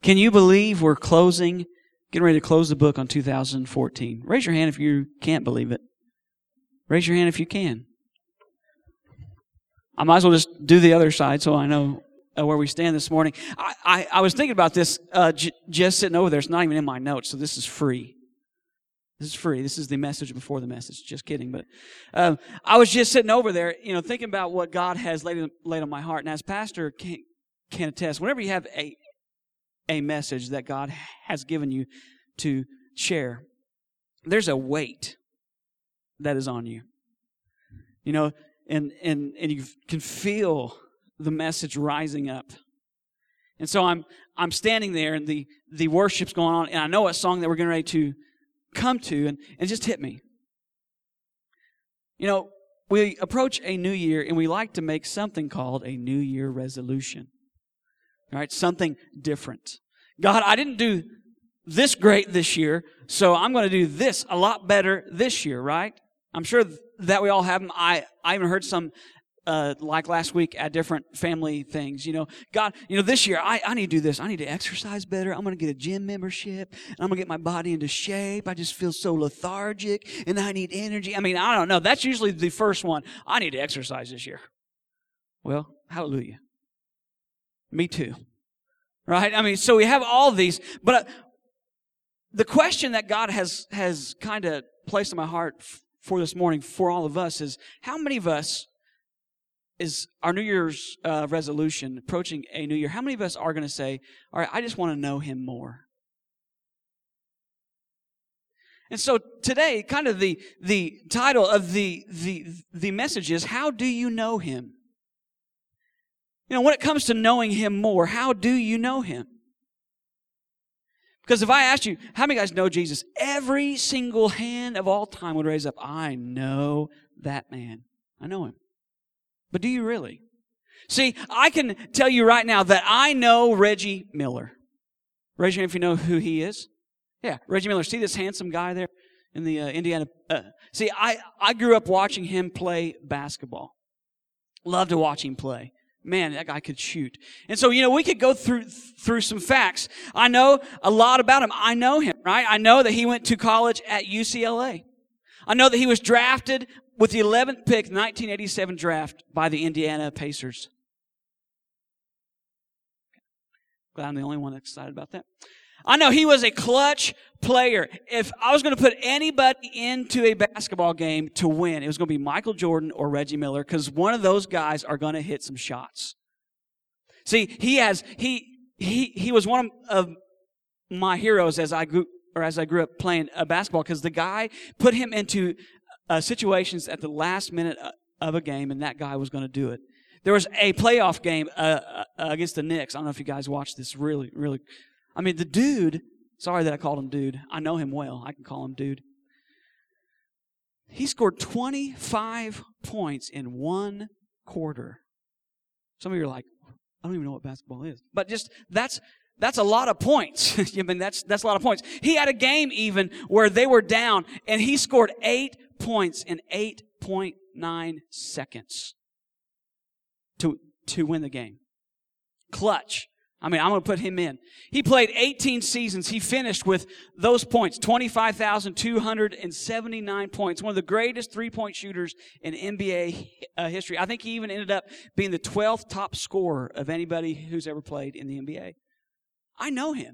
Can you believe we're getting ready to close the book on 2014? Raise your hand if you can't believe it. Raise your hand if you can. I might as well just do the other side so I know where we stand this morning. I was thinking about this just sitting over there. It's not even in my notes, so this is free. This is free. This is the message before the message. Just kidding. But I was just sitting over there, thinking about what God has laid on my heart. And as pastor can attest, whenever you have a message that God has given you to share, there's a weight that is on you. And you can feel the message rising up. And so I'm standing there, and the worship's going on, and I know a song that we're getting ready to come to, and it just hit me. We approach a new year, and we like to make something called a New Year resolution. All right, something different. God, I didn't do this great this year, so I'm going to do this a lot better this year, right? I'm sure that we all have them. I even heard some, like last week at different family things. God, this year I need to do this. I need to exercise better. I'm going to get a gym membership. And I'm going to get my body into shape. I just feel so lethargic, and I need energy. I don't know. That's usually the first one. I need to exercise this year. Well, hallelujah. Me too. Right? So we have all these, but the question that God has kind of placed in my heart for this morning for all of us is, how many of us is our New Year's resolution, approaching a new year, how many of us are going to say, all right, I just want to know Him more? And so today, kind of the title of the message is, how do you know Him? When it comes to knowing Him more, how do you know Him? Because if I asked you, how many guys know Jesus? Every single hand of all time would raise up, I know that man. I know Him. But do you really? See, I can tell you right now that I know Reggie Miller. Raise your hand if you know who he is. Yeah, Reggie Miller. See this handsome guy there in the Indiana? See, I grew up watching him play basketball. Loved to watch him play. Man, that guy could shoot. And so, we could go through some facts. I know a lot about him. I know him, right? I know that he went to college at UCLA. I know that he was drafted with the 11th pick, 1987 draft by the Indiana Pacers. Glad I'm the only one that's excited about that. I know he was a clutch player. If I was going to put anybody into a basketball game to win, it was going to be Michael Jordan or Reggie Miller, because one of those guys are going to hit some shots. See, he was one of my heroes as I grew up playing basketball, because the guy put him into situations at the last minute of a game, and that guy was going to do it. There was a playoff game against the Knicks. I don't know if you guys watched this. Really, really. The dude, sorry that I called him dude. I know him well. I can call him dude. He scored 25 points in one quarter. Some of you are like, I don't even know what basketball is. But just, that's a lot of points. That's a lot of points. He had a game even where they were down, and he scored 8 points in 8.9 seconds to win the game. Clutch. I'm going to put him in. He played 18 seasons. He finished with those points, 25,279 points. One of the greatest three-point shooters in NBA history. I think he even ended up being the 12th top scorer of anybody who's ever played in the NBA. I know him.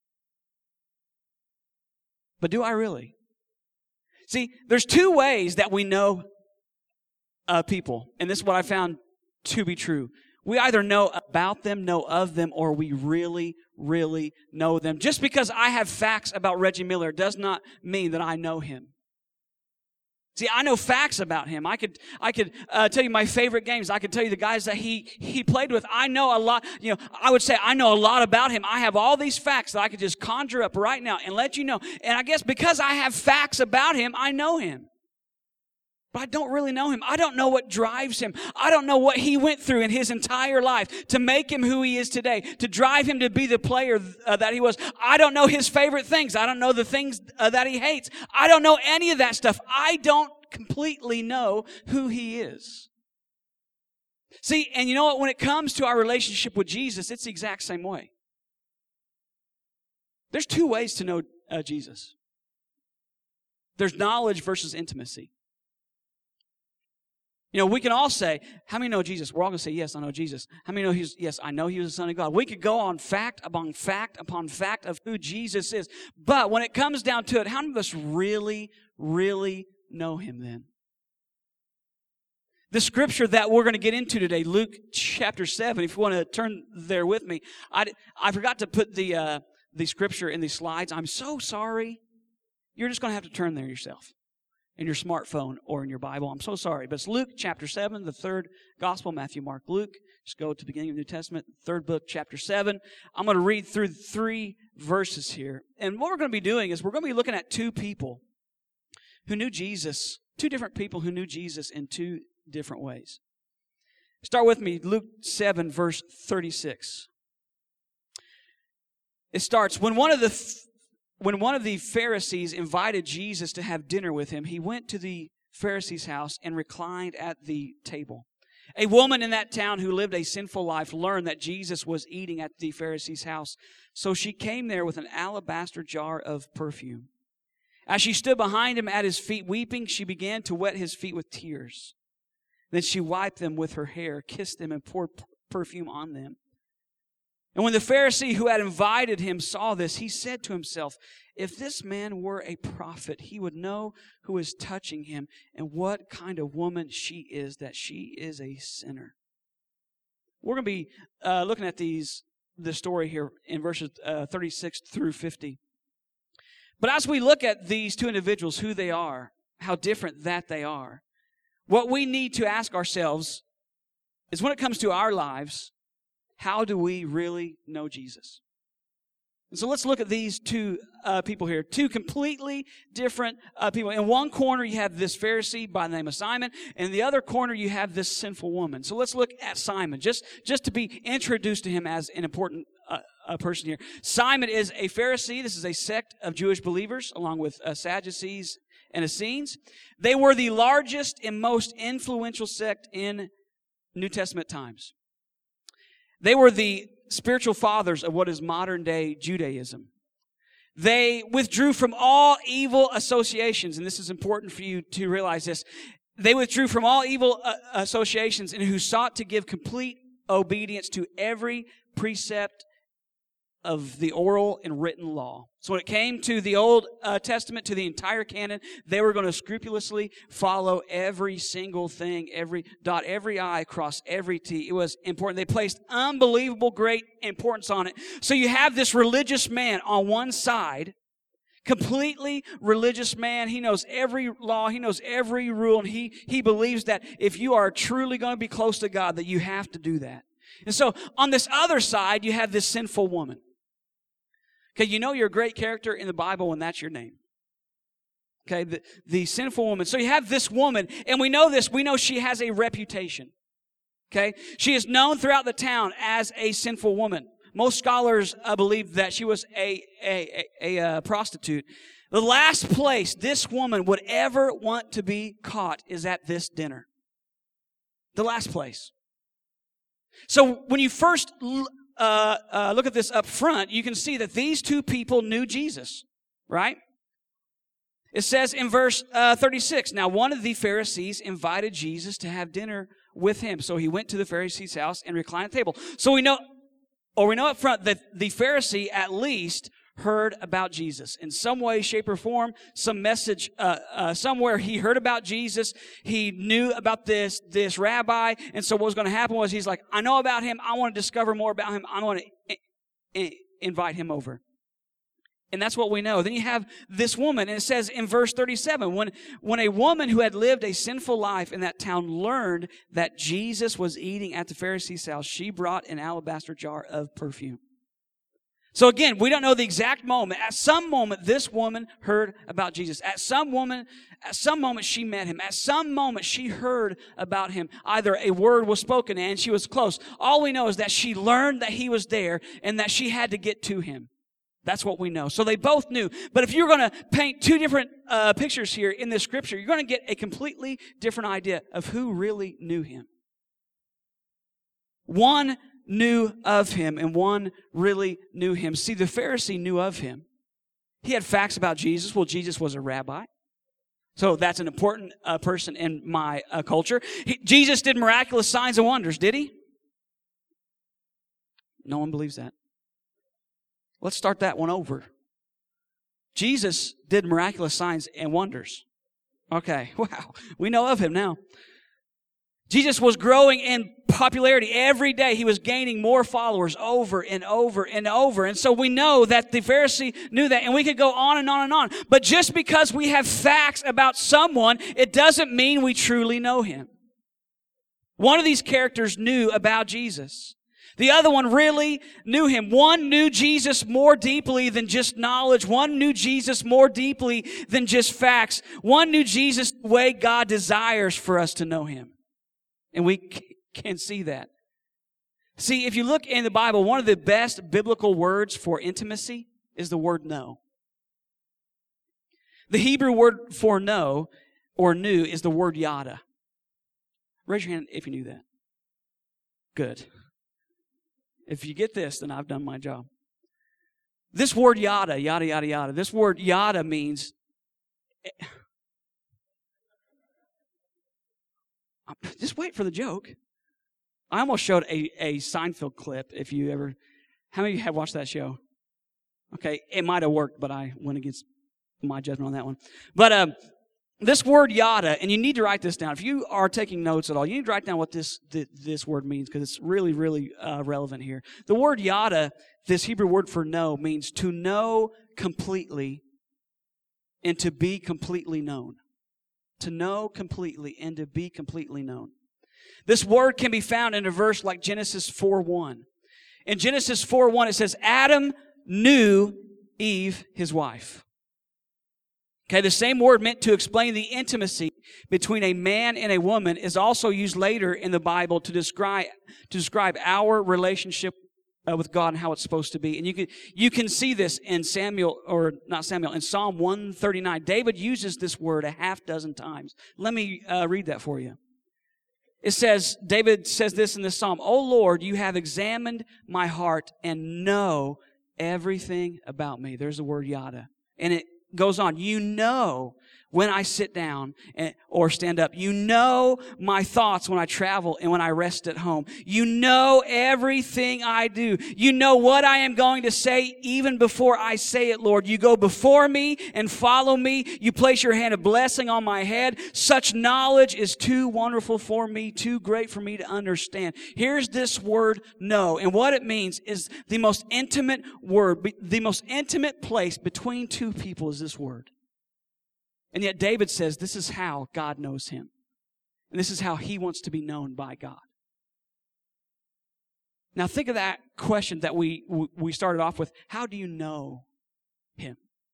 But do I really? See, there's two ways that we know people. And this is what I found to be true. We either know about them, know of them, or we really, really know them. Just because I have facts about Reggie Miller does not mean that I know him. See, I know facts about him. I could tell you my favorite games. I could tell you the guys that he played with. I know a lot. I would say I know a lot about him. I have all these facts that I could just conjure up right now and let you know. And I guess because I have facts about him, I know him. But I don't really know him. I don't know what drives him. I don't know what he went through in his entire life to make him who he is today, to drive him to be the player that he was. I don't know his favorite things. I don't know the things that he hates. I don't know any of that stuff. I don't completely know who he is. See, and you know what? When it comes to our relationship with Jesus, it's the exact same way. There's two ways to know Jesus. There's knowledge versus intimacy. We can all say, how many know Jesus? We're all going to say, yes, I know Jesus. How many know yes, I know He was the Son of God. We could go on fact upon fact upon fact of who Jesus is. But when it comes down to it, how many of us really, really know Him then? The scripture that we're going to get into today, Luke chapter 7, if you want to turn there with me. I forgot to put the scripture in the slides. I'm so sorry. You're just going to have to turn there yourself in your smartphone or in your Bible. I'm so sorry. But it's Luke chapter 7, the third gospel, Matthew, Mark, Luke. Just go to the beginning of the New Testament, third book, chapter 7. I'm going to read through 3 verses here. And what we're going to be doing is we're going to be looking at 2 people who knew Jesus, 2 different people who knew Jesus in 2 different ways. Start with me, Luke 7, verse 36. It starts, when one of the Pharisees invited Jesus to have dinner with him, he went to the Pharisee's house and reclined at the table. A woman in that town who lived a sinful life learned that Jesus was eating at the Pharisee's house. So she came there with an alabaster jar of perfume. As she stood behind him at his feet weeping, she began to wet his feet with tears. Then she wiped them with her hair, kissed them, and poured perfume on them. And when the Pharisee who had invited him saw this, he said to himself, if this man were a prophet, he would know who is touching him and what kind of woman she is, that she is a sinner. We're going to be looking at this story here in verses 36 through 50. But as we look at these 2 individuals, who they are, how different that they are, what we need to ask ourselves is when it comes to our lives, how do we really know Jesus? And so let's look at these 2 people here. 2 completely different people. In one corner, you have this Pharisee by the name of Simon. And in the other corner, you have this sinful woman. So let's look at Simon, just to be introduced to him as an important person here. Simon is a Pharisee. This is a sect of Jewish believers, along with Sadducees and Essenes. They were the largest and most influential sect in New Testament times. They were the spiritual fathers of what is modern-day Judaism. They withdrew from all evil associations, and this is important for you to realize this. They withdrew from all evil associations and who sought to give complete obedience to every precept of the oral and written law. So when it came to the Old Testament, to the entire canon, they were going to scrupulously follow every single thing, dot every I, cross every T. It was important. They placed unbelievable great importance on it. So you have this religious man on one side, completely religious man. He knows every law. He knows every rule. And he believes that if you are truly going to be close to God, that you have to do that. And so on this other side, you have this sinful woman. Okay, you know you're a great character in the Bible when that's your name. Okay, the sinful woman. So you have this woman, and we know this. We know she has a reputation. Okay, she is known throughout the town as a sinful woman. Most scholars believe that she was a prostitute. The last place this woman would ever want to be caught is at this dinner. The last place. So when you first look at this up front, you can see that these 2 people knew Jesus, right? It says in verse 36, now one of the Pharisees invited Jesus to have dinner with him. So he went to the Pharisee's house and reclined at the table. So we know up front that the Pharisee at least heard about Jesus. In some way, shape, or form, some message, somewhere he heard about Jesus. He knew about this rabbi. And so what was going to happen was he's like, I know about him. I want to discover more about him. I want to invite him over. And that's what we know. Then you have this woman, and it says in verse 37, when a woman who had lived a sinful life in that town learned that Jesus was eating at the Pharisee's house, she brought an alabaster jar of perfume. So again, we don't know the exact moment. At some moment, this woman heard about Jesus. At some moment, she met him. At some moment, she heard about him. Either a word was spoken and she was close. All we know is that she learned that he was there and that she had to get to him. That's what we know. So they both knew. But if you're going to paint 2 different pictures here in this scripture, you're going to get a completely different idea of who really knew him. One knew of him and one really knew him. See, the Pharisee knew of him. He had facts about Jesus. Well, Jesus was a rabbi. So that's an important person in my culture. Jesus did miraculous signs and wonders, did he? No one believes that. Let's start that one over. Jesus did miraculous signs and wonders. Okay, wow. We know of him now. Jesus was growing in popularity every day. He was gaining more followers over and over and over. And so we know that the Pharisee knew that. And we could go on and on and on. But just because we have facts about someone, it doesn't mean we truly know him. One of these characters knew about Jesus. The other one really knew him. One knew Jesus more deeply than just knowledge. One knew Jesus more deeply than just facts. One knew Jesus the way God desires for us to know him. And we can see that. See, if you look in the Bible, one of the best biblical words for intimacy is the word know. The Hebrew word for know or knew is the word yada. Raise your hand if you knew that. Good. If you get this, then I've done my job. This word yada, yada, yada, yada. This word yada means... Just wait for the joke. I almost showed a Seinfeld clip, if you ever... How many of you have watched that show? Okay, it might have worked, but I went against my judgment on that one. But this word yada, and you need to write this down. If you are taking notes at all, you need to write down what this word means, because it's really, really relevant here. The word yada, this Hebrew word for know, means to know completely and to be completely known. To know completely and to be completely known. This word can be found in a verse like Genesis 4:1. In Genesis 4:1 it says, Adam knew Eve, his wife. Okay, the same word meant to explain the intimacy between a man and a woman is also used later in the Bible to describe our relationship with God and how it's supposed to be. And you can see this in in Psalm 139. David uses this word a half dozen times. Let me read that for you. It says, David says this in this psalm, O Lord, you have examined my heart and know everything about me. There's the word yada. And it goes on. You know when I sit down or stand up. You know my thoughts when I travel and when I rest at home. You know everything I do. You know what I am going to say even before I say it, Lord. You go before me and follow me. You place your hand of blessing on my head. Such knowledge is too wonderful for me, too great for me to understand. Here's this word know. And what it means is the most intimate word, the most intimate place between two people is this word. And yet David says this is how God knows him. And this is how he wants to be known by God. Now think of that question that we started off with. How do you know him?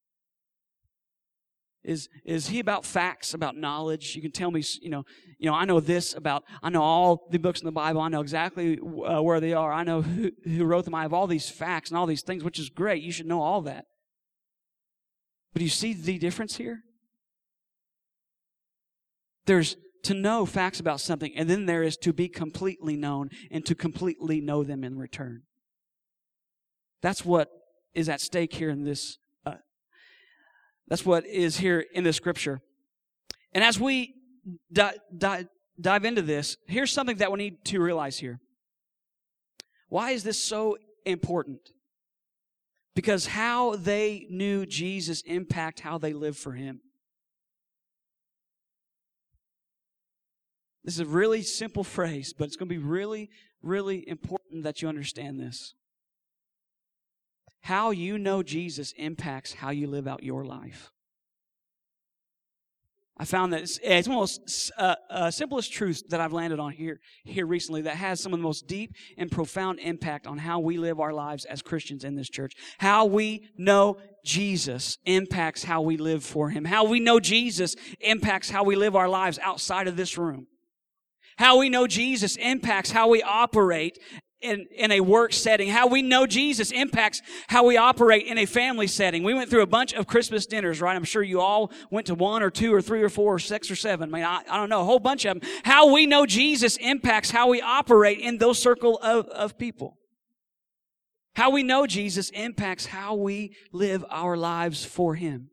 Is he about facts, about knowledge? You can tell me, I know this I know all the books in the Bible. I know exactly where they are. I know who wrote them. I have all these facts and all these things, which is great. You should know all that. But do you see the difference here? There's to know facts about something, and then there is to be completely known and to completely know them in return. That's what is at stake here in this. That's what is here in the Scripture. And as we dive into this, here's something that we need to realize here. Why is this so important? Because how they knew Jesus impact how they lived for him. This is a really simple phrase, but it's going to be really, really important that you understand this. How you know Jesus impacts how you live out your life. I found that it's one of the most simplest truths that I've landed on here recently that has some of the most deep and profound impact on how we live our lives as Christians in this church. How we know Jesus impacts how we live for him. How we know Jesus impacts how we live our lives outside of this room. How we know Jesus impacts how we operate in a work setting. How we know Jesus impacts how we operate in a family setting. We went through a bunch of Christmas dinners, right? I'm sure you all went to 1 or 2 or 3 or 4 or 6 or 7. I don't know, a whole bunch of them. How we know Jesus impacts how we operate in those circle of people. How we know Jesus impacts how we live our lives for Him.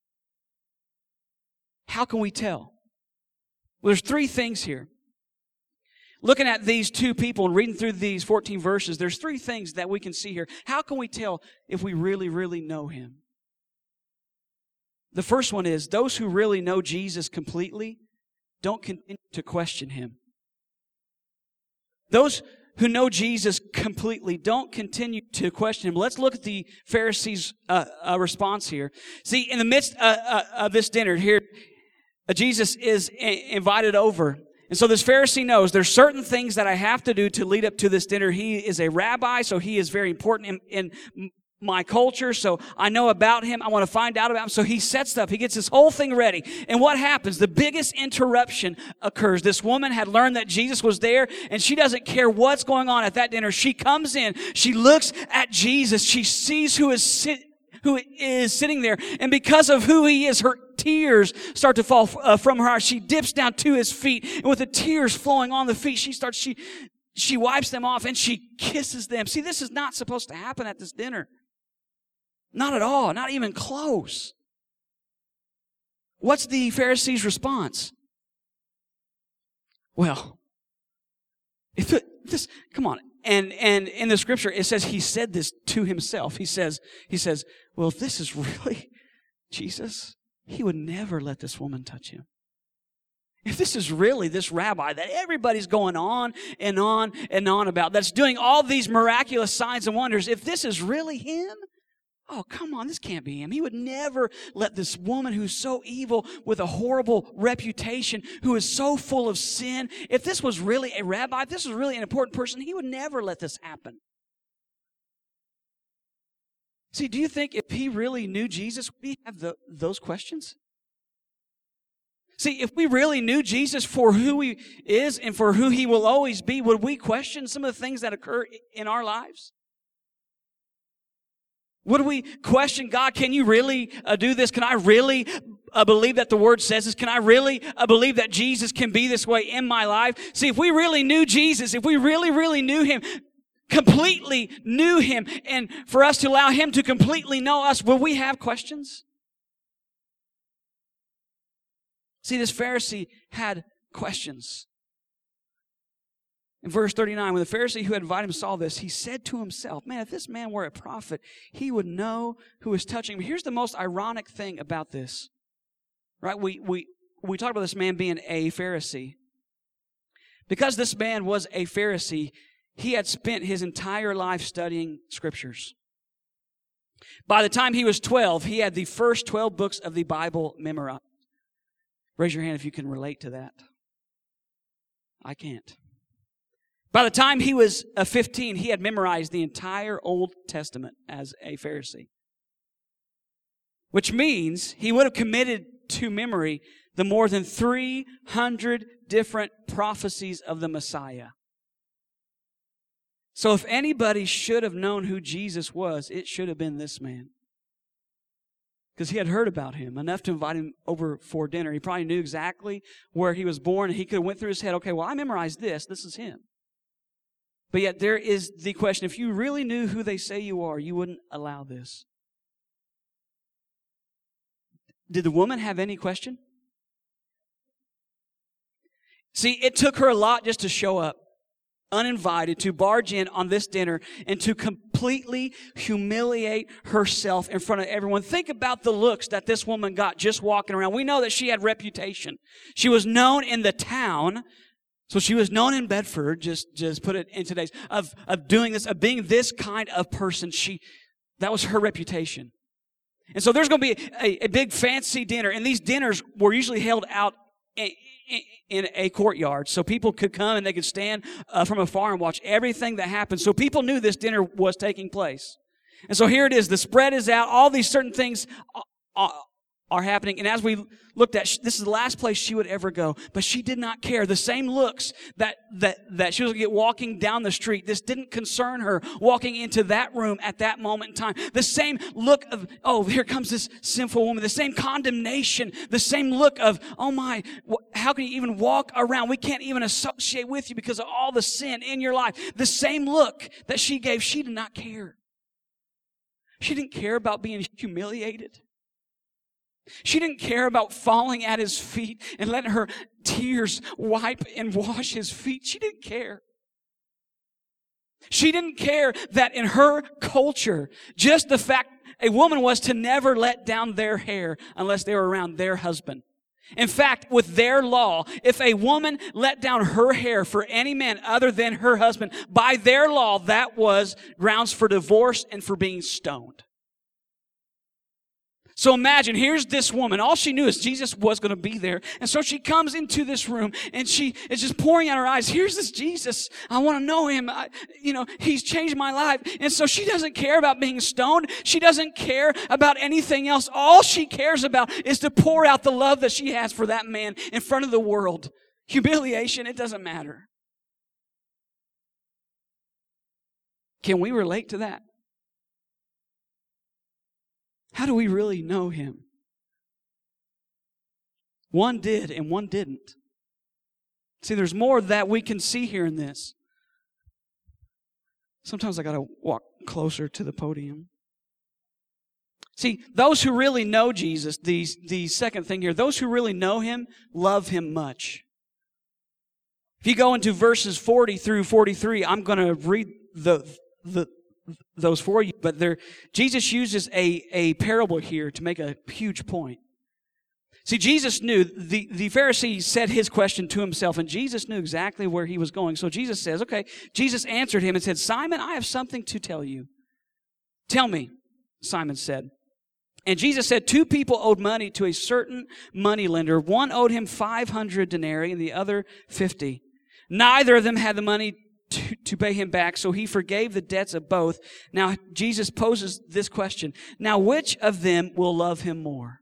How can we tell? Well, there's 3 things here. Looking at these 2 people and reading through these 14 verses, there's 3 things that we can see here. How can we tell if we really, really know Him? The first one is, those who really know Jesus completely don't continue to question Him. Those who know Jesus completely don't continue to question Him. Let's look at the Pharisees' response here. See, in the midst of this dinner here, Jesus is invited over. And so this Pharisee knows there's certain things that I have to do to lead up to this dinner. He is a rabbi, so he is very important in my culture. So I know about him. I want to find out about him. So he sets stuff. He gets this whole thing ready. And what happens? The biggest interruption occurs. This woman had learned that Jesus was there, and she doesn't care what's going on at that dinner. She comes in. She looks at Jesus. She sees who is sitting there. And because of who He is, her tears start to fall from her eyes. She dips down to His feet, and with the tears flowing on the feet, she wipes them off and she kisses them. See, this is not supposed to happen at this dinner. Not at all. Not even close. What's the Pharisees' response? Well, come on. And in the scripture, it says he said this to himself. He says, well, if this is really Jesus, He would never let this woman touch Him. If this is really this rabbi that everybody's going on and on and on about, that's doing all these miraculous signs and wonders, if this is really Him, oh, come on, this can't be Him. He would never let this woman who's so evil with a horrible reputation, who is so full of sin, if this was really a rabbi, if this was really an important person, He would never let this happen. See, do you think if He really knew Jesus, would He have those questions? See, if we really knew Jesus for who He is and for who He will always be, would we question some of the things that occur in our lives? Would we question God, can You really do this? Can I really believe that the Word says this? Can I really believe that Jesus can be this way in my life? See, if we really knew Jesus, if we really, really knew Him, completely knew Him, and for us to allow Him to completely know us, will we have questions? See, this Pharisee had questions. In verse 39, when the Pharisee who had invited him saw this, he said to himself, man, if this man were a prophet, he would know who was touching him. Here's the most ironic thing about this. Right? We talk about this man being a Pharisee. Because this man was a Pharisee, he had spent his entire life studying scriptures. By the time he was 12, he had the first 12 books of the Bible memorized. Raise your hand if you can relate to that. I can't. By the time he was 15, he had memorized the entire Old Testament as a Pharisee. Which means he would have committed to memory the more than 300 different prophecies of the Messiah. So if anybody should have known who Jesus was, it should have been this man. Because he had heard about Him, enough to invite him over for dinner. He probably knew exactly where he was born. He could have went through his head, okay, well, I memorized this. This is Him. But yet there is the question, if you really knew who they say you are, you wouldn't allow this. Did the woman have any question? See, it took her a lot just to show up, uninvited, to barge in on this dinner and to completely humiliate herself in front of everyone. Think about the looks that this woman got just walking around. We know that she had reputation. She was known in the town. So she was known in Bedford, just put it in today's, of doing this, of being this kind of person. That was her reputation. And so there's going to be a big fancy dinner. And these dinners were usually held out in a courtyard. So people could come and they could stand from afar and watch everything that happened. So people knew this dinner was taking place. And so here it is. The spread is out. All these certain things are happening. And as we looked at, this is the last place she would ever go. But she did not care. The same looks that she was going to get walking down the street, this didn't concern her walking into that room at that moment in time. The same look of, oh, here comes this sinful woman. The same condemnation. The same look of, oh my, how can you even walk around? We can't even associate with you because of all the sin in your life. The same look that she gave, she did not care. She didn't care about being humiliated. She didn't care about falling at his feet and letting her tears wipe and wash his feet. She didn't care. She didn't care that in her culture, just the fact a woman was to never let down their hair unless they were around their husband. In fact, with their law, if a woman let down her hair for any man other than her husband, by their law, that was grounds for divorce and for being stoned. So imagine, here's this woman. All she knew is Jesus was going to be there. And so she comes into this room and she is just pouring out her eyes. Here's this Jesus. I want to know him. He's changed my life. And so she doesn't care about being stoned. She doesn't care about anything else. All she cares about is to pour out the love that she has for that man in front of the world. Humiliation, it doesn't matter. Can we relate to that? How do we really know him? One did and one didn't. See, there's more that we can see here in this. Sometimes I got to walk closer to the podium. See, those who really know Jesus, the second thing here, those who really know him, love him much. If you go into verses 40 through 43, I'm going to read those for you, but Jesus uses a parable here to make a huge point. See, Jesus knew, the Pharisee said his question to himself, and Jesus knew exactly where he was going. So Jesus says, okay, Jesus answered him and said, Simon, I have something to tell you. Tell me, Simon said. And Jesus said, 2 people owed money to a certain moneylender. One owed him 500 denarii and the other 50. Neither of them had the money to pay him back, so he forgave the debts of both. Now, Jesus poses this question. Now, which of them will love him more?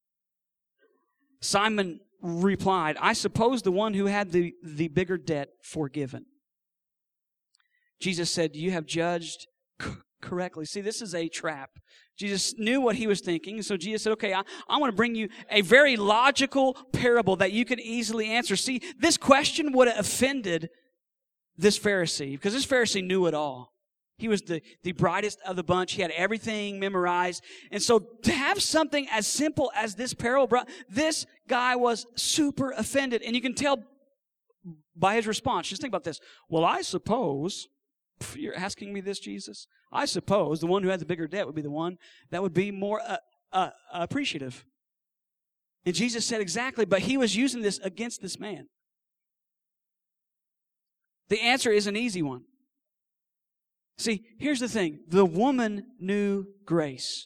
Simon replied, I suppose the one who had the bigger debt forgiven. Jesus said, you have judged correctly. See, this is a trap. Jesus knew what he was thinking, so Jesus said, okay, I want to bring you a very logical parable that you can easily answer. See, this question would have offended this Pharisee, because this Pharisee knew it all. He was the brightest of the bunch. He had everything memorized. And so to have something as simple as this parable, this guy was super offended. And you can tell by his response. Just think about this. Well, I suppose, you're asking me this, Jesus? I suppose the one who had the bigger debt would be the one that would be more appreciative. And Jesus said exactly, but he was using this against this man. The answer is an easy one. See, here's the thing. The woman knew grace.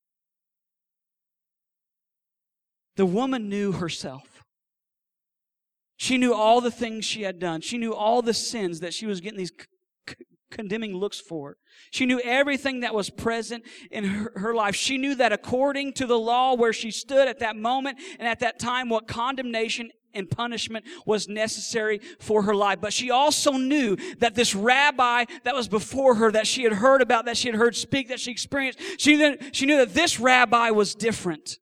The woman knew herself. She knew all the things she had done. She knew all the sins that she was getting these condemning looks for. She knew everything that was present in her life. She knew that according to the law where she stood at that moment and at that time, what condemnation and punishment was necessary for her life. But she also knew that this rabbi that was before her, that she had heard about, that she had heard speak, that she experienced, she knew that this rabbi was different.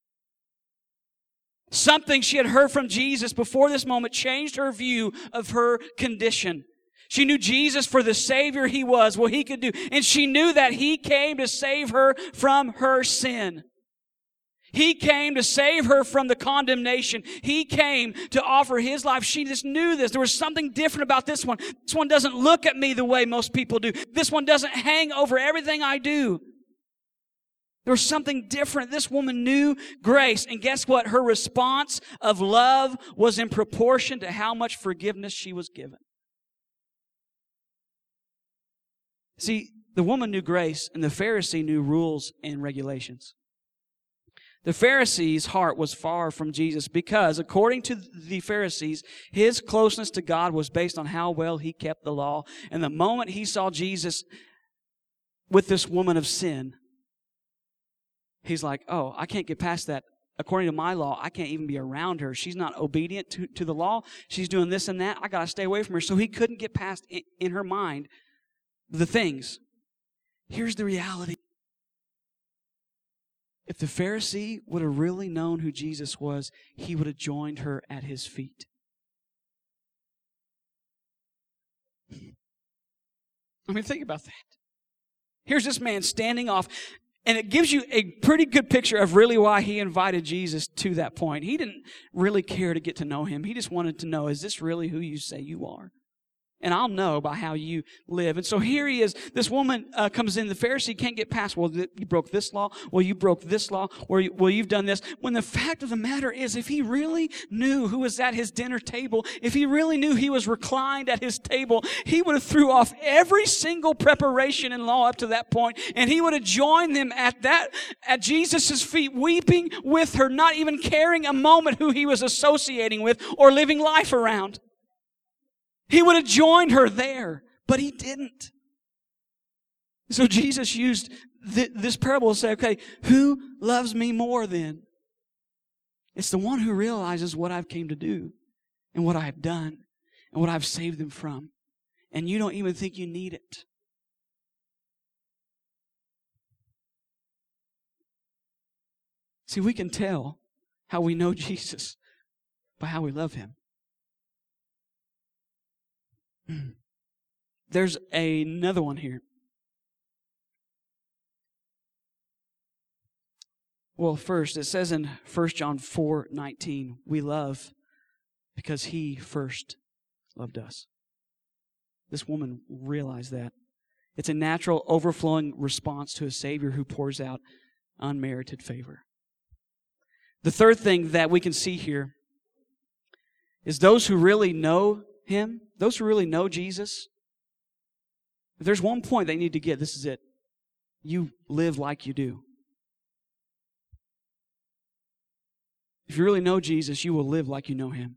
Something she had heard from Jesus before this moment changed her view of her condition. She knew Jesus for the Savior he was, what he could do. And she knew that he came to save her from her sin. He came to save her from the condemnation. He came to offer his life. She just knew this. There was something different about this one. This one doesn't look at me the way most people do. This one doesn't hang over everything I do. There was something different. This woman knew grace. And guess what? Her response of love was in proportion to how much forgiveness she was given. See, the woman knew grace and the Pharisee knew rules and regulations. The Pharisee's heart was far from Jesus because, according to the Pharisees, his closeness to God was based on how well he kept the law. And the moment he saw Jesus with this woman of sin, he's like, oh, I can't get past that. according to my law, I can't even be around her. She's not obedient to the law. She's doing this and that. I got to stay away from her. So he couldn't get past in her mind the things. Here's the reality. If the Pharisee would have really known who Jesus was, he would have joined her at his feet. I mean, think about that. Here's this man standing off, and it gives you a pretty good picture of really why he invited Jesus to that point. He didn't really care to get to know him. He just wanted to know, is this really who you say you are? And I'll know by how you live. And so here he is. This woman comes in. The Pharisee can't get past, well, you broke this law. Well, you broke this law. Well, you've done this. When the fact of the matter is, if he really knew who was at his dinner table, if he really knew he was reclined at his table, he would have threw off every single preparation in law up to that point, and he would have joined them at Jesus' feet, weeping with her, not even caring a moment who he was associating with or living life around. He would have joined her there, but he didn't. So Jesus used this parable to say, okay, who loves me more then? It's the one who realizes what I've came to do and what I've done and what I've saved them from. And you don't even think you need it. See, we can tell how we know Jesus by how we love him. There's another one here. Well, first, it says in 1 John 4:19, we love because he first loved us. This woman realized that. It's a natural, overflowing response to a Savior who pours out unmerited favor. The third thing that we can see here is those who really know him, those who really know Jesus, if there's one point they need to get, this is it. You live like you do. If you really know Jesus, you will live like you know him.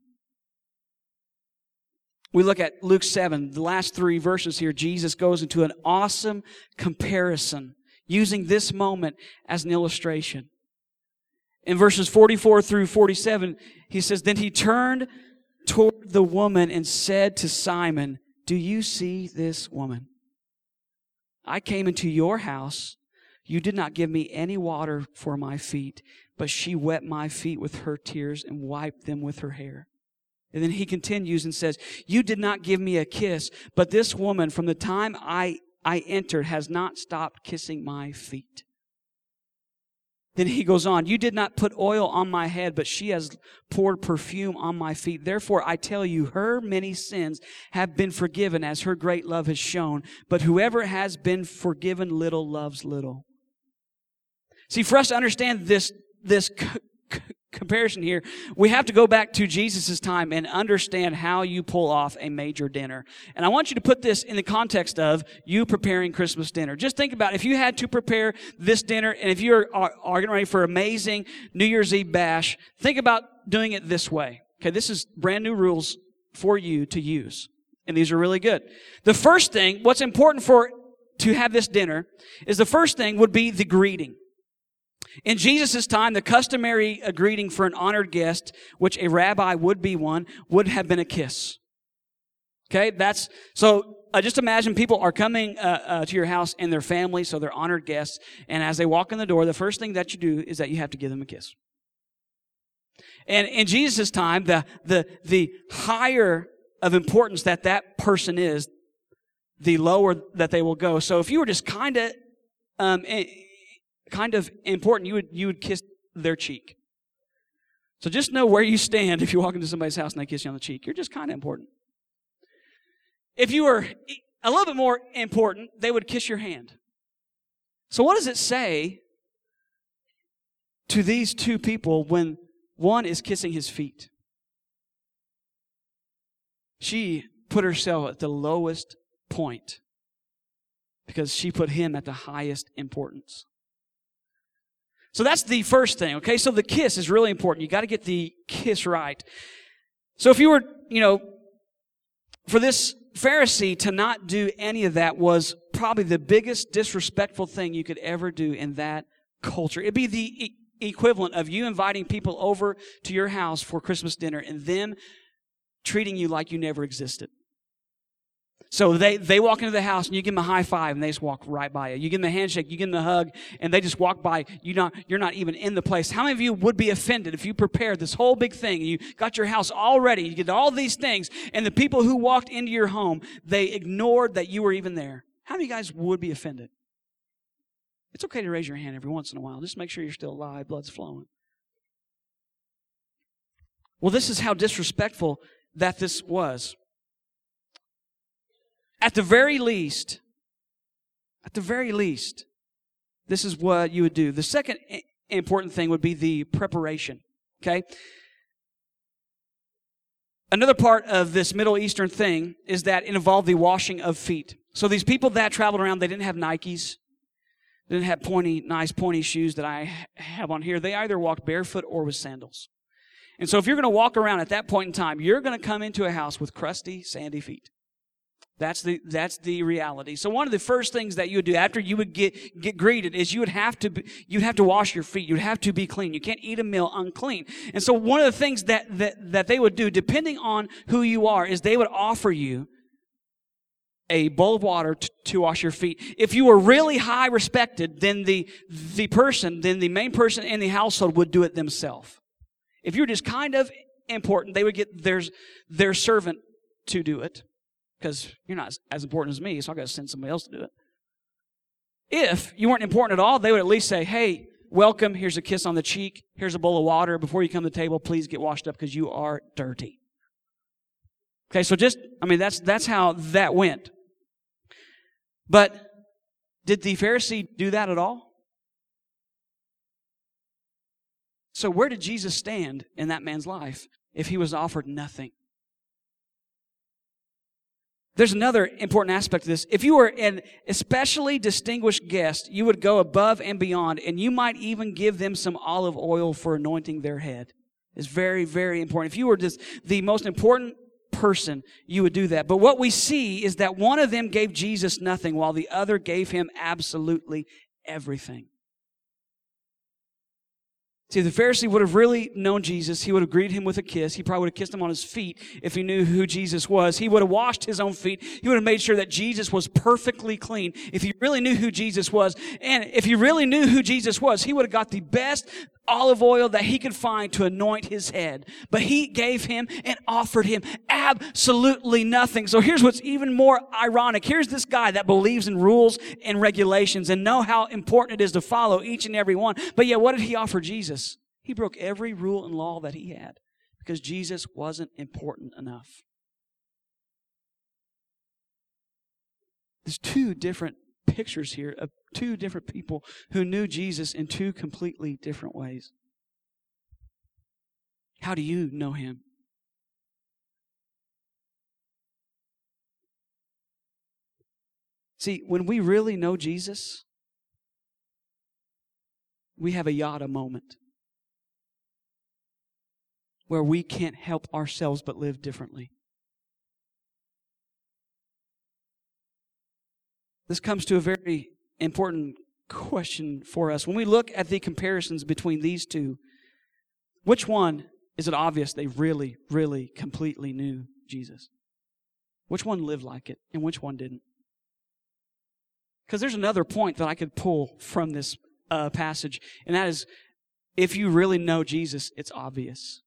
We look at Luke 7, the last 3 verses here. Jesus goes into an awesome comparison, using this moment as an illustration. In verses 44 through 47, he says, then he turned toward the woman and said to Simon, do you see this woman? I came into your house. You did not give me any water for my feet, but she wet my feet with her tears and wiped them with her hair. And then he continues and says, you did not give me a kiss, but this woman from the time I entered has not stopped kissing my feet. Then he goes on, you did not put oil on my head, but she has poured perfume on my feet. Therefore, I tell you, her many sins have been forgiven as her great love has shown. But whoever has been forgiven little loves little. See, for us to understand this comparison here, we have to go back to Jesus' time and understand how you pull off a major dinner. And I want you to put this in the context of you preparing Christmas dinner. Just think about if you had to prepare this dinner, and if you're getting ready for an amazing New Year's Eve bash, think about doing it this way. Okay, this is brand new rules for you to use. And these are really good. The first thing, what's important to have this dinner, is the first thing would be the greeting. In Jesus' time, the customary greeting for an honored guest, which a rabbi would be one, would have been a kiss. Okay, just imagine people are coming to your house and their family, so they're honored guests, and as they walk in the door, the first thing that you do is that you have to give them a kiss. And in Jesus' time, the higher of importance that person is, the lower that they will go. So if you were just kind of important, you would kiss their cheek. So just know where you stand if you walk into somebody's house and they kiss you on the cheek. You're just kind of important. If you were a little bit more important, they would kiss your hand. So what does it say to these two people when one is kissing his feet? She put herself at the lowest point because she put him at the highest importance. So that's the first thing, okay? So the kiss is really important. You got to get the kiss right. So if you were, for this Pharisee to not do any of that was probably the biggest disrespectful thing you could ever do in that culture. It'd be equivalent of you inviting people over to your house for Christmas dinner and them treating you like you never existed. So they walk into the house and you give them a high five and they just walk right by you. You give them a handshake, you give them a hug, and they just walk by. You're not even in the place. How many of you would be offended if you prepared this whole big thing and you got your house all ready, you did all these things, and the people who walked into your home, they ignored that you were even there? How many of you guys would be offended? It's okay to raise your hand every once in a while. Just make sure you're still alive, blood's flowing. Well, this is how disrespectful that this was. At the very least, this is what you would do. The second important thing would be the preparation, okay? Another part of this Middle Eastern thing is that it involved the washing of feet. So these people that traveled around, they didn't have Nikes. They didn't have nice pointy shoes that I have on here. They either walked barefoot or with sandals. And so if you're going to walk around at that point in time, you're going to come into a house with crusty, sandy feet. That's the reality. So one of the first things that you would do after you would get greeted is you'd have to wash your feet. You'd have to be clean. You can't eat a meal unclean. And so one of the things that they would do, depending on who you are, is they would offer you a bowl of water to wash your feet. If you were really high respected, then the main person in the household would do it themselves. If you're just kind of important, they would get their servant to do it. Because you're not as important as me, so I've got to send somebody else to do it. If you weren't important at all, they would at least say, hey, welcome, here's a kiss on the cheek, here's a bowl of water. Before you come to the table, please get washed up because you are dirty. Okay, so that's how that went. But did the Pharisee do that at all? So where did Jesus stand in that man's life if he was offered nothing? There's another important aspect of this. If you were an especially distinguished guest, you would go above and beyond, and you might even give them some olive oil for anointing their head. It's very, very important. If you were just the most important person, you would do that. But what we see is that one of them gave Jesus nothing, while the other gave him absolutely everything. See, if the Pharisee would have really known Jesus, he would have greeted him with a kiss. He probably would have kissed him on his feet if he knew who Jesus was. He would have washed his own feet. He would have made sure that Jesus was perfectly clean if he really knew who Jesus was. And if he really knew who Jesus was, he would have got the best olive oil that he could find to anoint his head. But he gave him and offered him absolutely nothing. So here's what's even more ironic. Here's this guy that believes in rules and regulations and know how important it is to follow each and every one. But yet, what did he offer Jesus? He broke every rule and law that he had because Jesus wasn't important enough. There's two different pictures here of two different people who knew Jesus in two completely different ways. How do you know him? See, when we really know Jesus, we have a yada moment where we can't help ourselves but live differently. This comes to a very important question for us. When we look at the comparisons between these two, which one is it obvious they really, really, completely knew Jesus? Which one lived like it and which one didn't? Because there's another point that I could pull from this passage, and that is, if you really know Jesus, it's obvious.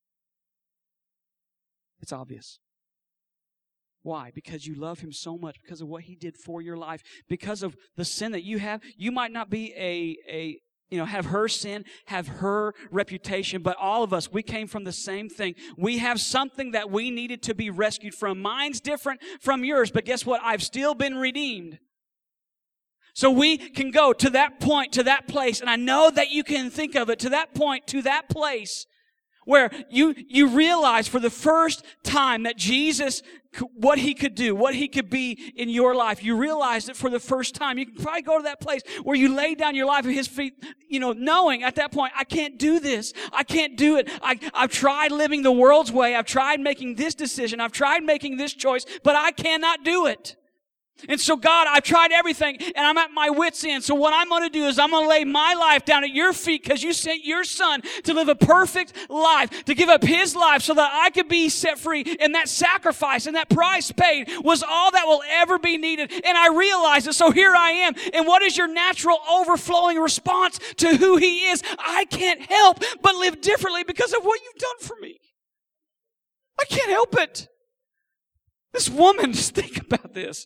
It's obvious. Why? Because you love him so much, because of what he did for your life, because of the sin that you have. You might not be have her sin, have her reputation, but all of us, we came from the same thing. We have something that we needed to be rescued from. Mine's different from yours, but guess what? I've still been redeemed. So we can go to that point, to that place, and I know that you can think of it, to that point, to that place, where you realize for the first time that Jesus, what he could do, what he could be in your life. You realize it for the first time. You can probably go to that place where you lay down your life at his feet, knowing at that point, I can't do this. I can't do it. I've tried living the world's way. I've tried making this decision. I've tried making this choice, but I cannot do it. And so, God, I've tried everything, and I'm at my wit's end. So what I'm going to do is I'm going to lay my life down at your feet because you sent your Son to live a perfect life, to give up his life so that I could be set free. And that sacrifice and that price paid was all that will ever be needed. And I realize it. So here I am. And what is your natural overflowing response to who he is? I can't help but live differently because of what you've done for me. I can't help it. This woman, just think about this.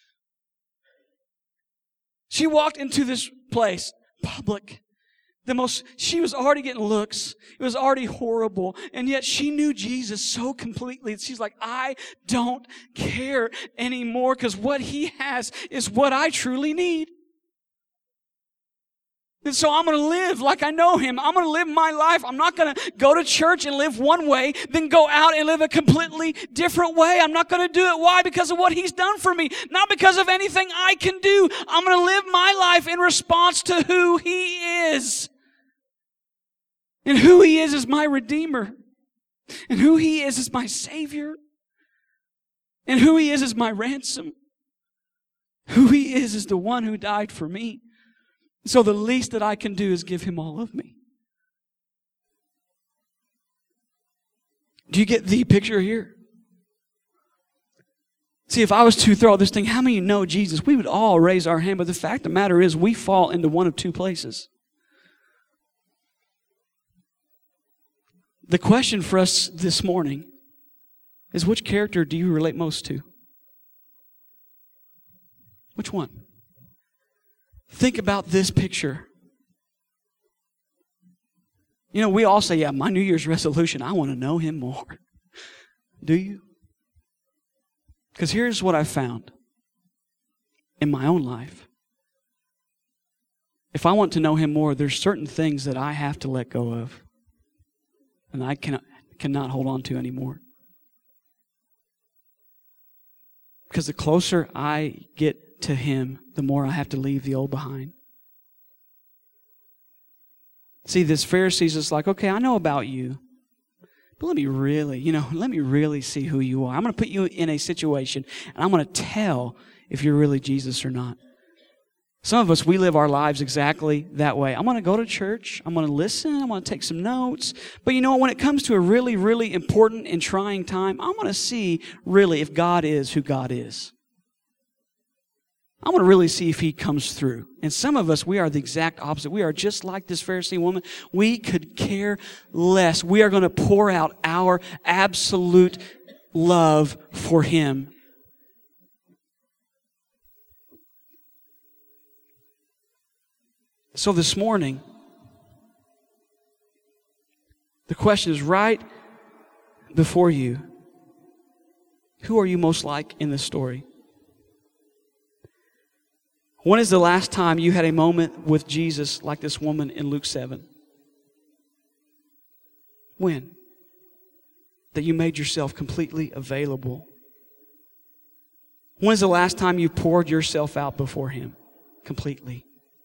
She walked into this place, public. She was already getting looks. It was already horrible. And yet she knew Jesus so completely. She's like, I don't care anymore because what he has is what I truly need. And so I'm going to live like I know him. I'm going to live my life. I'm not going to go to church and live one way, then go out and live a completely different way. I'm not going to do it. Why? Because of what he's done for me. Not because of anything I can do. I'm going to live my life in response to who he is. And who he is my Redeemer. And who he is my Savior. And who he is my ransom. Who he is the one who died for me. So the least that I can do is give him all of me. Do you get the picture here? See, if I was to throw this thing, how many of you know Jesus? We would all raise our hand, but the fact of the matter is we fall into one of two places. The question for us this morning is, which character do you relate most to? Which one? Think about this picture. You know, we all say, yeah, my New Year's resolution, I want to know him more. Do you? Because here's what I've found in my own life. If I want to know him more, there's certain things that I have to let go of. And I cannot hold on to anymore. Because the closer I get to him, the more I have to leave the old behind. See, this Pharisees is like, okay, I know about you, but let me really see who you are. I'm going to put you in a situation, and I'm going to tell if you're really Jesus or not. Some of us, we live our lives exactly that way. I'm going to go to church. I'm going to listen. I'm going to take some notes. But you know what? When it comes to a really, really important and trying time, I'm going to see really if God is who God is. I want to really see if he comes through. And some of us, we are the exact opposite. We are just like this Pharisee woman. We could care less. We are going to pour out our absolute love for him. So this morning, the question is right before you. Who are you most like in this story? When is the last time you had a moment with Jesus like this woman in Luke 7? When? That you made yourself completely available. When is the last time you poured yourself out before him completely?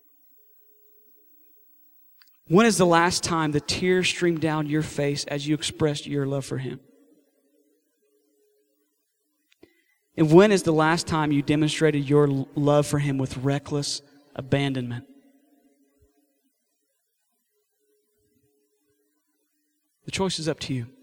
When is the last time the tears streamed down your face as you expressed your love for him? And when is the last time you demonstrated your love for him with reckless abandonment? The choice is up to you.